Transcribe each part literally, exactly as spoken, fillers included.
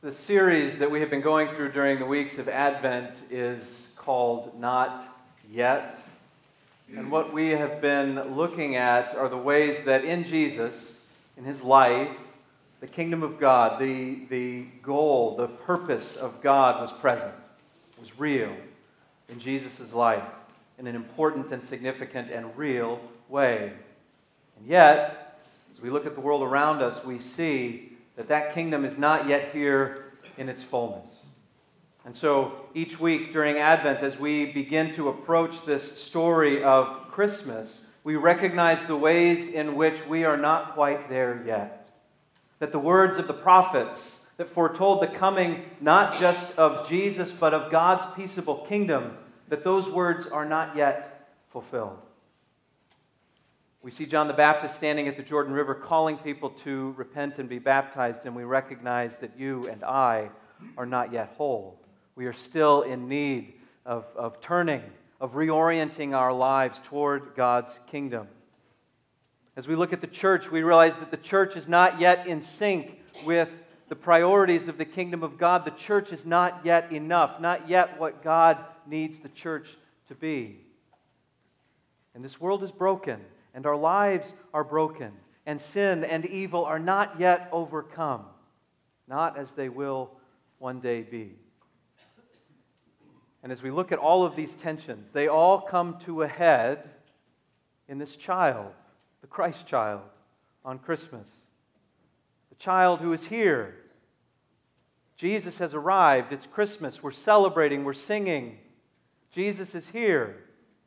The series that we have been going through during the weeks of Advent is called Not Yet. And what we have been looking at are the ways that in Jesus, in his life, the kingdom of God, the, the goal, the purpose of God was present, was real in Jesus' life in an important and significant and real way. And yet, as we look at the world around us, we see that that kingdom is not yet here in its fullness. And so each week during Advent, as we begin to approach this story of Christmas, we recognize the ways in which we are not quite there yet. That the words of the prophets that foretold the coming not just of Jesus, but of God's peaceable kingdom, that those words are not yet fulfilled. We see John the Baptist standing at the Jordan River calling people to repent and be baptized, and we recognize that you and I are not yet whole. We are still in need of, of turning, of reorienting our lives toward God's kingdom. As we look at the church, we realize that the church is not yet in sync with the priorities of the kingdom of God. The church is not yet enough, not yet what God needs the church to be. And this world is broken. And our lives are broken, and sin and evil are not yet overcome, not as they will one day be. And as we look at all of these tensions, they all come to a head in this child, the Christ child, on Christmas. The child who is here. Jesus has arrived. It's Christmas. We're celebrating. We're singing. Jesus is here.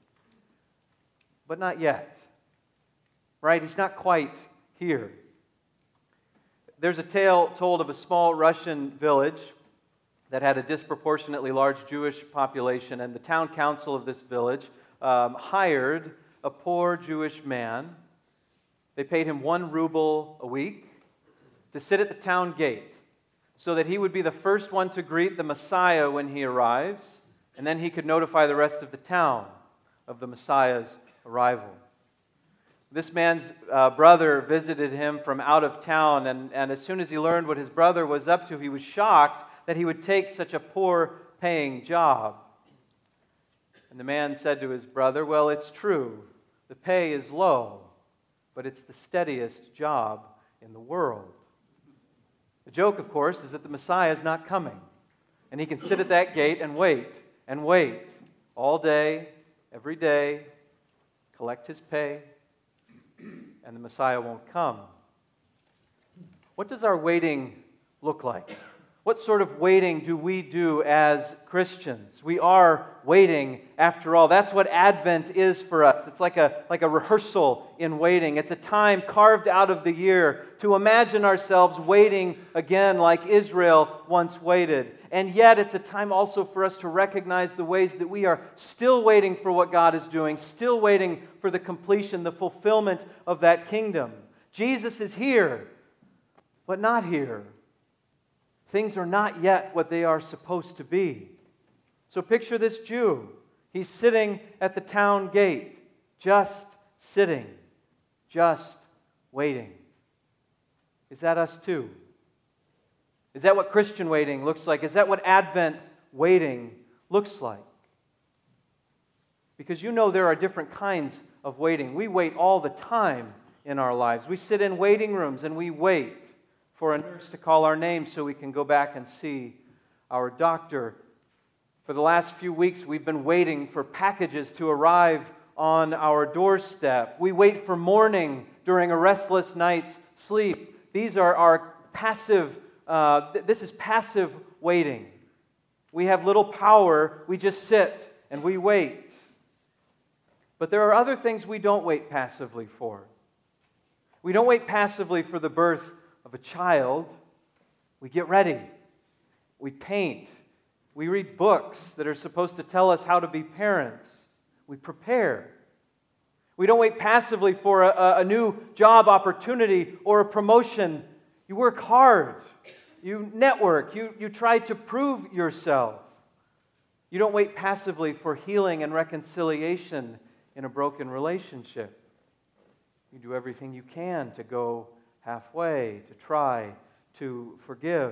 But not yet. Right? He's not quite here. There's a tale told of a small Russian village that had a disproportionately large Jewish population, and the town council of this village um, hired a poor Jewish man. They paid him one ruble a week to sit at the town gate so that he would be the first one to greet the Messiah when he arrives, and then he could notify the rest of the town of the Messiah's arrival. This man's uh, brother visited him from out of town, and, and as soon as he learned what his brother was up to, he was shocked that he would take such a poor-paying job. And the man said to his brother, "Well, it's true. The pay is low, but it's the steadiest job in the world." The joke, of course, is that the Messiah is not coming, and he can sit at that gate and wait and wait all day, every day, collect his pay, and the Messiah won't come. What does our waiting look like? What sort of waiting do we do as Christians? We are waiting, after all. That's what Advent is for us. It's like a, like a rehearsal in waiting. It's a time carved out of the year to imagine ourselves waiting again like Israel once waited. And yet it's a time also for us to recognize the ways that we are still waiting for what God is doing, still waiting for the completion, the fulfillment of that kingdom. Jesus is here, but not here. Things are not yet what they are supposed to be. So picture this Jew. He's sitting at the town gate, just sitting, just waiting. Is that us too? Is that what Christian waiting looks like? Is that what Advent waiting looks like? Because you know there are different kinds of waiting. We wait all the time in our lives. We sit in waiting rooms and we wait for a nurse to call our name so we can go back and see our doctor. For the last few weeks, we've been waiting for packages to arrive on our doorstep. We wait for morning during a restless night's sleep. These are our passive, uh, th- this is passive waiting. We have little power, we just sit and we wait. But there are other things we don't wait passively for. We don't wait passively for the birth of a child. We get ready. We paint. We read books that are supposed to tell us how to be parents. We prepare. We don't wait passively for a, a new job opportunity or a promotion. You work hard. You network. You, you try to prove yourself. You don't wait passively for healing and reconciliation in a broken relationship. You do everything you can to go halfway, to try to forgive.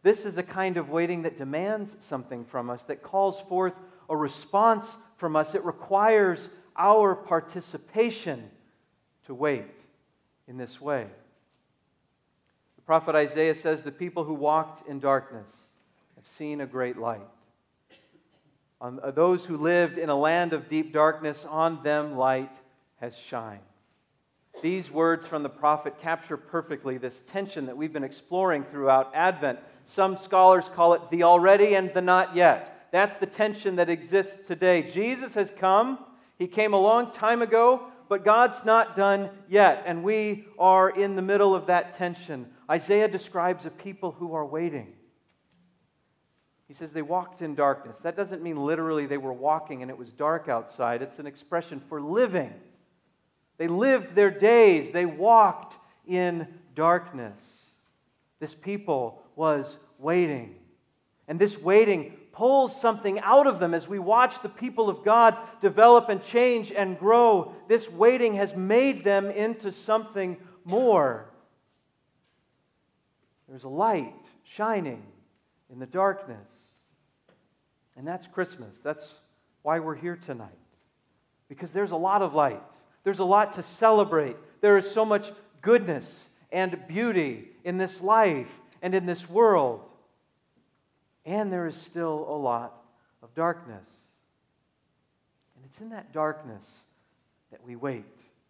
This is a kind of waiting that demands something from us, that calls forth a response from us. It requires our participation to wait in this way. The prophet Isaiah says, "The people who walked in darkness have seen a great light. On those who lived in a land of deep darkness, on them light has shined." These words from the prophet capture perfectly this tension that we've been exploring throughout Advent. Some scholars call it the already and the not yet. That's the tension that exists today. Jesus has come. He came a long time ago, but God's not done yet, and we are in the middle of that tension. Isaiah describes a people who are waiting. He says they walked in darkness. That doesn't mean literally they were walking and it was dark outside. It's an expression for living. They lived their days. They walked in darkness. This people was waiting. And this waiting pulls something out of them as we watch the people of God develop and change and grow. This waiting has made them into something more. There's a light shining in the darkness. And that's Christmas. That's why we're here tonight. Because there's a lot of light. There's a lot to celebrate. There is so much goodness and beauty in this life and in this world. And there is still a lot of darkness. And it's in that darkness that we wait.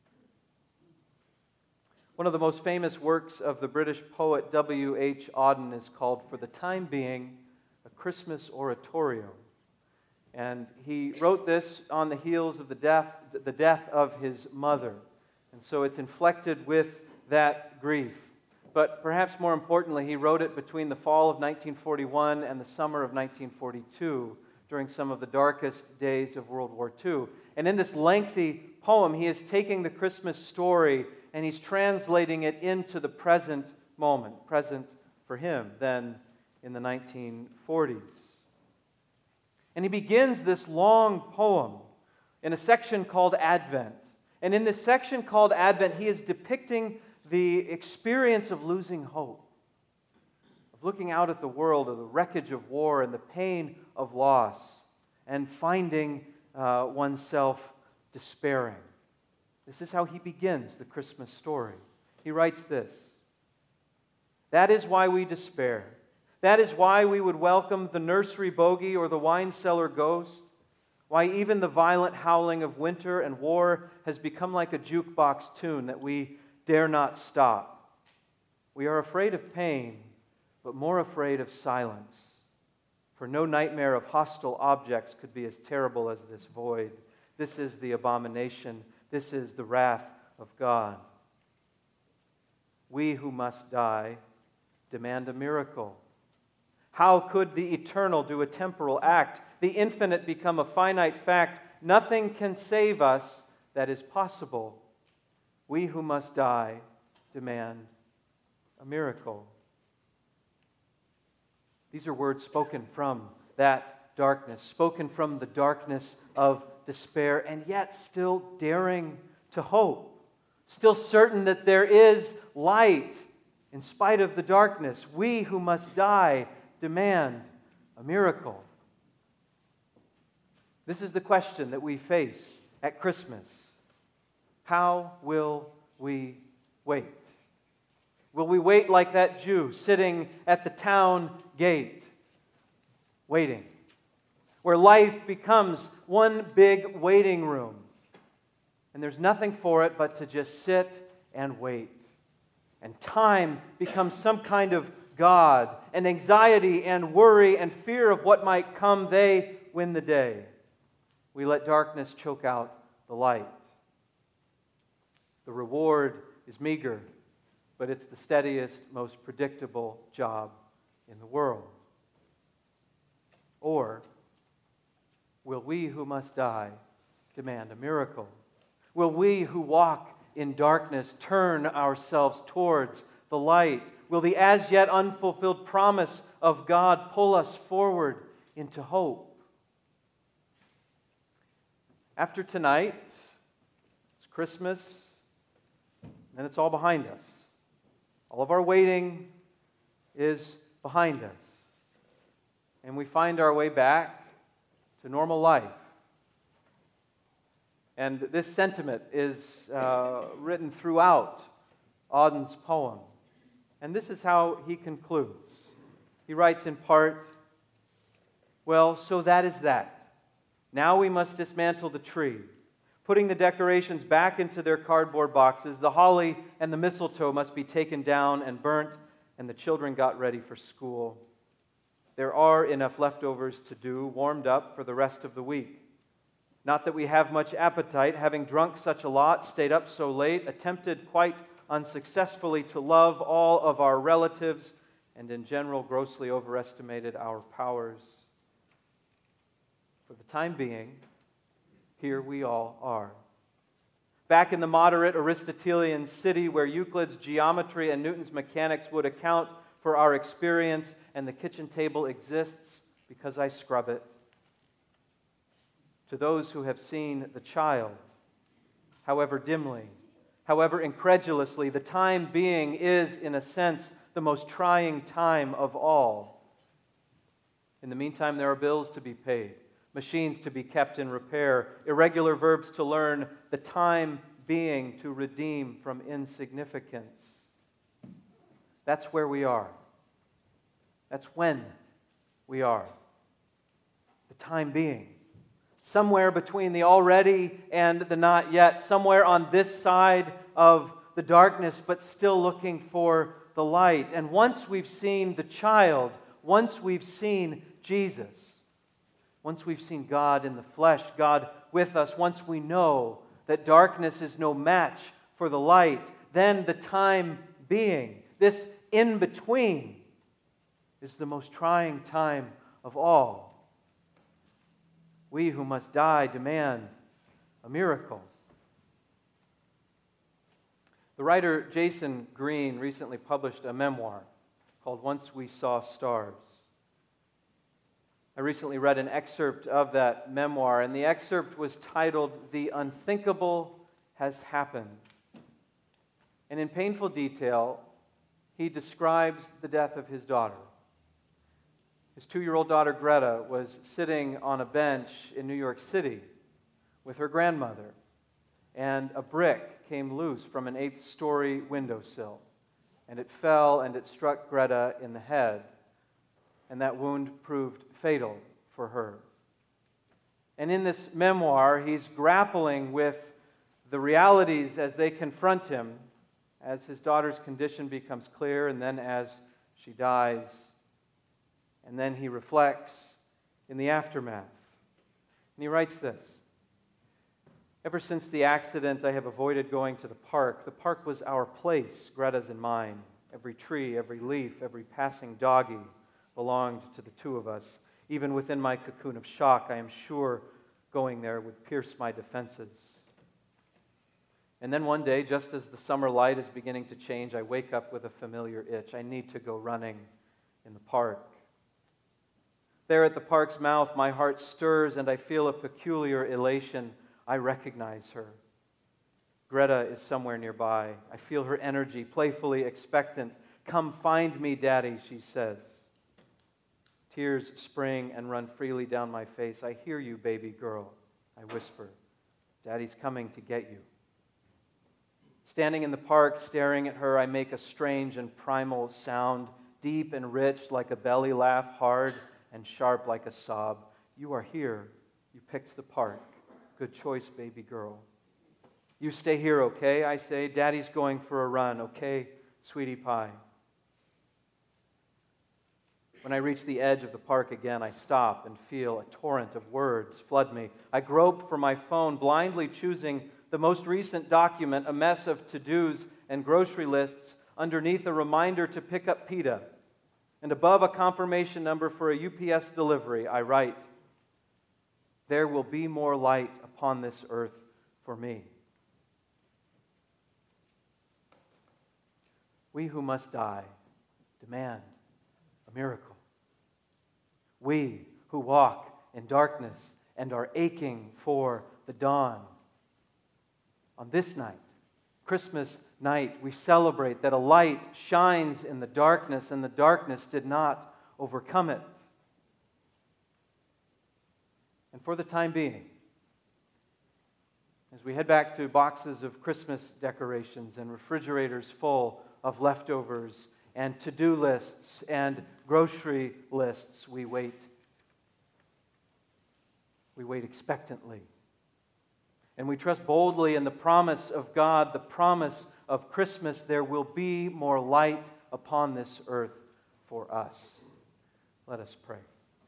One of the most famous works of the British poet W H Auden is called, for the time being, A Christmas Oratorio. And he wrote this on the heels of the death, the death of his mother. And so it's inflected with that grief. But perhaps more importantly, he wrote it between the fall of nineteen forty-one and the summer of nineteen forty-two, during some of the darkest days of World War Two. And in this lengthy poem, he is taking the Christmas story and he's translating it into the present moment, present for him, then in the nineteen forties. And he begins this long poem in a section called Advent. And in this section called Advent, he is depicting the experience of losing hope, of looking out at the world, of the wreckage of war and the pain of loss, and finding uh, oneself despairing. This is how he begins the Christmas story. He writes this: "That is why we despair. That is why we would welcome the nursery bogey or the wine cellar ghost. Why even the violent howling of winter and war has become like a jukebox tune that we dare not stop. We are afraid of pain, but more afraid of silence. For no nightmare of hostile objects could be as terrible as this void. This is the abomination. This is the wrath of God. We who must die demand a miracle. How could the eternal do a temporal act? The infinite become a finite fact. Nothing can save us that is possible. We who must die demand a miracle." These are words spoken from that darkness, spoken from the darkness of despair, and yet still daring to hope, still certain that there is light in spite of the darkness. We who must die demand a miracle. This is the question that we face at Christmas. How will we wait? Will we wait like that Jew sitting at the town gate, waiting, where life becomes one big waiting room, and there's nothing for it but to just sit and wait, and time becomes some kind of God, and anxiety and worry and fear of what might come, they win the day. We let darkness choke out the light. The reward is meager, but it's the steadiest, most predictable job in the world. Or will we who must die demand a miracle? Will we who walk in darkness turn ourselves towards the light? Will the as yet unfulfilled promise of God pull us forward into hope? After tonight, it's Christmas, and it's all behind us. All of our waiting is behind us. and we find our way back to normal life. And this sentiment is uh, written throughout Auden's poem. And this is how he concludes. He writes in part, "Well, so that is that. Now we must dismantle the tree. Putting the decorations back into their cardboard boxes, the holly and the mistletoe must be taken down and burnt, and the children got ready for school. There are enough leftovers to do, warmed up for the rest of the week. Not that we have much appetite, having drunk such a lot, stayed up so late, attempted quite unsuccessfully to love all of our relatives, and in general grossly overestimated our powers. For the time being, here we all are. Back in the moderate Aristotelian city where Euclid's geometry and Newton's mechanics would account for our experience, and the kitchen table exists because I scrub it. To those who have seen the child, however dimly, however incredulously, the time being is, in a sense, the most trying time of all. In the meantime, there are bills to be paid, machines to be kept in repair, irregular verbs to learn, the time being to redeem from insignificance. That's where we are. That's when we are. The time being. Somewhere between the already and the not yet. Somewhere on this side of the darkness, but still looking for the light. And once we've seen the child, once we've seen Jesus, once we've seen God in the flesh, God with us, once we know that darkness is no match for the light, then the time being, this in-between, is the most trying time of all. We who must die demand a miracle. The writer Jason Green recently published a memoir called Once We Saw Stars. I recently read an excerpt of that memoir, and the excerpt was titled, "The Unthinkable Has Happened." And in painful detail, he describes the death of his daughter. His two-year-old daughter, Greta, was sitting on a bench in New York City with her grandmother, and a brick came loose from an eighth-story windowsill, and it fell and it struck Greta in the head, and that wound proved fatal for her. And in this memoir, he's grappling with the realities as they confront him, as his daughter's condition becomes clear, and then as she dies. And then he reflects in the aftermath. And he writes this: "Ever since the accident, I have avoided going to the park. The park was our place, Greta's and mine. Every tree, every leaf, every passing doggy belonged to the two of us. Even within my cocoon of shock, I am sure going there would pierce my defenses. And then one day, just as the summer light is beginning to change, I wake up with a familiar itch. I need to go running in the park. There at the park's mouth, my heart stirs and I feel a peculiar elation. I recognize her. Greta is somewhere nearby. I feel her energy, playfully expectant. Come find me, Daddy, she says. Tears spring and run freely down my face. I hear you, baby girl, I whisper. Daddy's coming to get you. Standing in the park, staring at her, I make a strange and primal sound, deep and rich like a belly laugh, hard and sharp like a sob. You are here. You picked the park. Good choice, baby girl. You stay here, okay? I say. Daddy's going for a run, okay, sweetie pie? When I reach the edge of the park again, I stop and feel a torrent of words flood me. I grope for my phone, blindly choosing the most recent document, a mess of to-dos and grocery lists, underneath a reminder to pick up pita. And above a confirmation number for a U P S delivery, I write, there will be more light upon this earth for me. We who must die demand a miracle. We who walk in darkness and are aching for the dawn. On this night, Christmas night, we celebrate that a light shines in the darkness and the darkness did not overcome it. And for the time being, as we head back to boxes of Christmas decorations and refrigerators full of leftovers and to-do lists and grocery lists, we wait. We wait expectantly. And we trust boldly in the promise of God, the promise of Christmas. There will be more light upon this earth for us. Let us pray.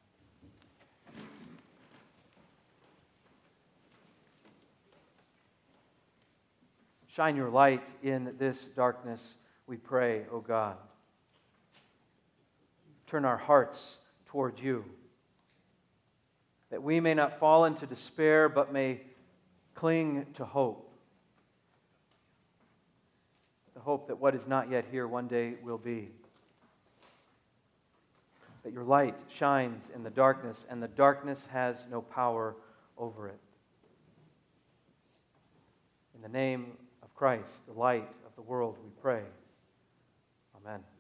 Shine your light in this darkness, we pray, O God. Turn our hearts toward you, that we may not fall into despair, but may cling to hope. The hope that what is not yet here one day will be. That your light shines in the darkness, and the darkness has no power over it. In the name of Christ, the light of the world, we pray. Amen.